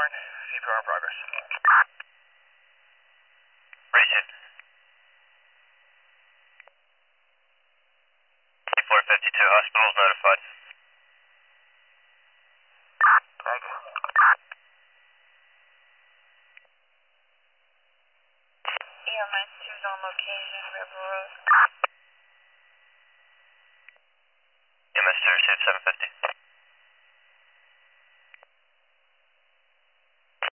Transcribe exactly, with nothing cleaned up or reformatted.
Airborne, C P R in progress. Region. T four fifty-two, hospital's notified. Thank you. E M S two's on location, River Road. E M S two, received seven fifty.